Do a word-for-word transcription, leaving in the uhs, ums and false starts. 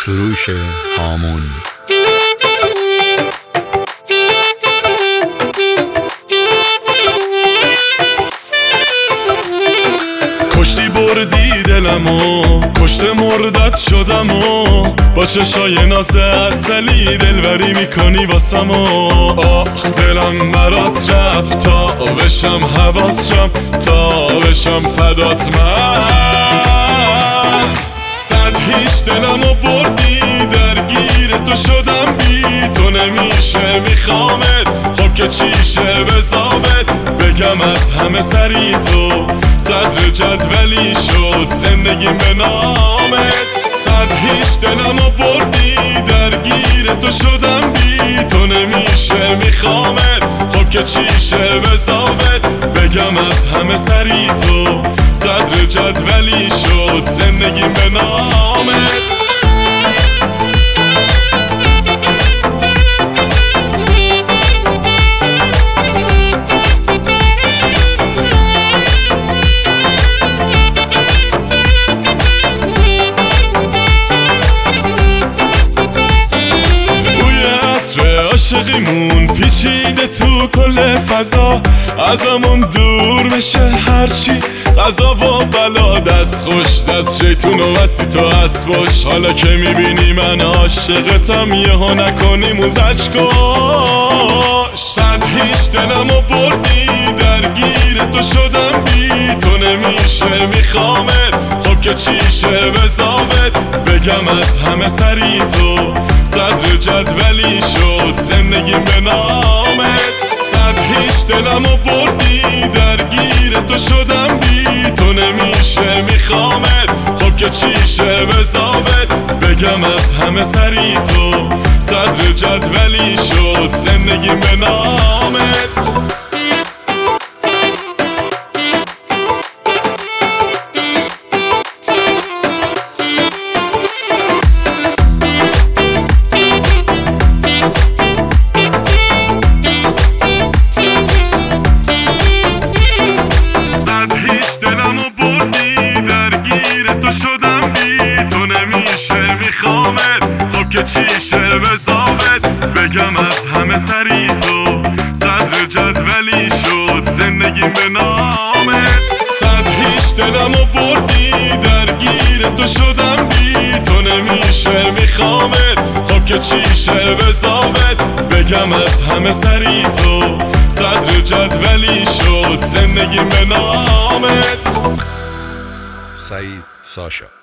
سروش هامون. کشتی بردی دلمو، کشته مردت شدمو، با چشای ناز اصلی دلبری میکنی واسمو. آخ دلم برات رفت تا بشم حواسشم، تا بشم فدات من. صد هیچ دلمو بردی، درگیر تو شدم، بی تو نمیشه میخوامت، خب که چیشه بزامت، بگم از همه سری تو صدر جدولی شد زندگیم به نامت. صد هیچ دلمو بردی، درگیر تو شدم، بی تو نمیشه میخوامت، خب که چیشه بزامت، بگم از همه سری تو صدر جدولی شد زندگیم به نامت. عاشقیمون پیچیده تو کل فضا، ازمون دور میشه هرچی قضا و بلا، دست خوش دست شیطون و وسی تو اسباش. حالا که میبینی من عاشقتم یهو نکنی موزش کش. صد هیچ دلمو بردی، درگیر تو شدم، بی تو نمیشه میخوامت، خب که چیشه بزامت، بگم از همه سری تو صدر جدولی شد زندگیم به نامت. صد هیچ دلمو بردی، درگیر تو شدم، بی تو نمیشه میخوامت، خب که چیشه بزامت، بگم از همه سری تو صدر جدولی شد زندگیم به نامت. خب که چیشه بزامت، بگم از همه سری تو صدر جدولی شد زندگیم به نامت. صد هیچ دلمو بردی، درگیر تو شدم، بی تو نمیشه میخوامت، خب که چیشه بزامت، بگم از همه سری تو صدر جدولی شد زندگیم به نامت. سعید ساشا.